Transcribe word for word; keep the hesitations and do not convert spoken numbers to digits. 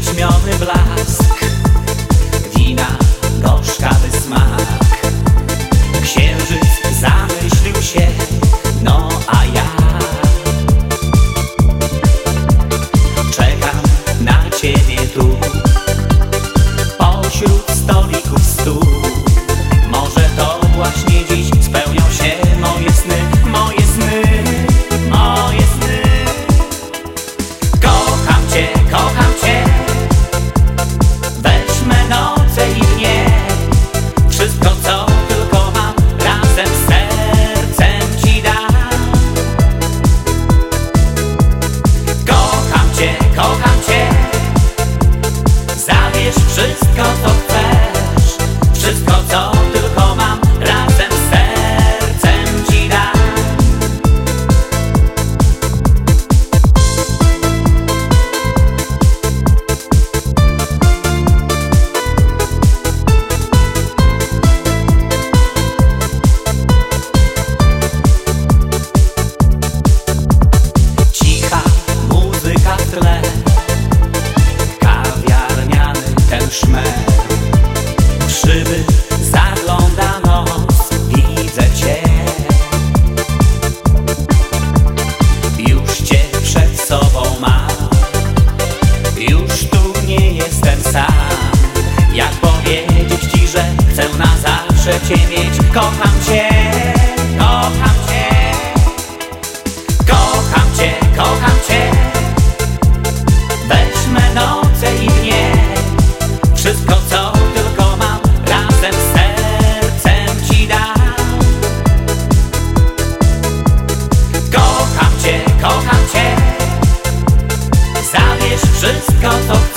przyćmiony blask, wina gorzkawy smak. Księżyc zamyślił się, no a ja czekam na ciebie tu, pośród stolików stół. Może to właśnie dziś spełnią się moje sny, moje sny, moje sny. Kocham cię, kocham cię, weźmy noce i dnie. Wszystko co tylko mam, razem z sercem ci dam. Kocham cię, kocham cię, zabierz wszystko co chcesz. Wszystko co tylko mam, razem z sercem ci dam. Cicha muzyka w tle, kawiarniany ten szmer. Szyby zagląda noc, widzę cię. Już cię przed sobą mam, już tu nie jestem sam. Jak powiedzieć ci, że chcę na zawsze cię mieć. Kocham cię, kocham cię, kocham cię, kocham cię. Weźmy noce i dnie. Wszystko co tylko mam, razem z sercem ci dam. Kocham cię, kocham cię, zabierz wszystko co